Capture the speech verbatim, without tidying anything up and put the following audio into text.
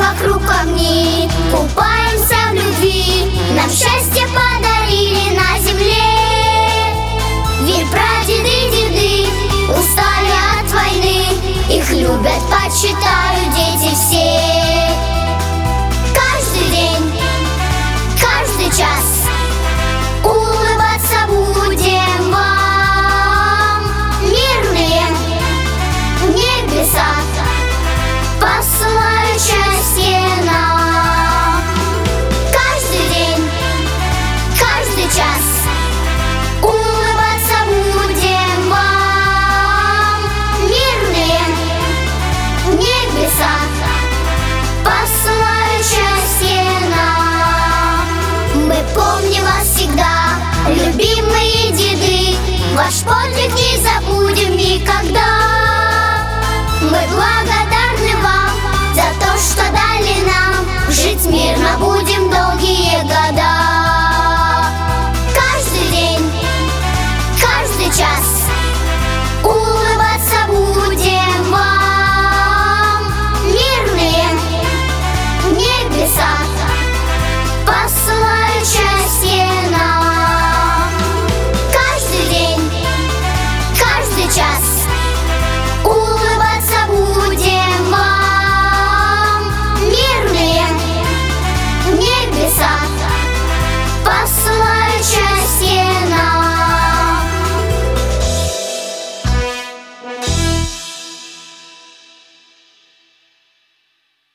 вокруг камней, купаемся в любви. Нам счастье подарили на земле. Ведь прадеды, деды устали от войны, их любят, почитают дети все. Каждый день, каждый час улыбаться будем вам. Мирные небеса посылают счастье нам. Каждый день, каждый час улыбаться будем вам. Мирные небеса посылают счастье нам. Мы помним вас всегда, любимые деды, ваш подвиг не забудем никогда. Мы благодарны вам за то, что дали нам жить мирно будем долгие года.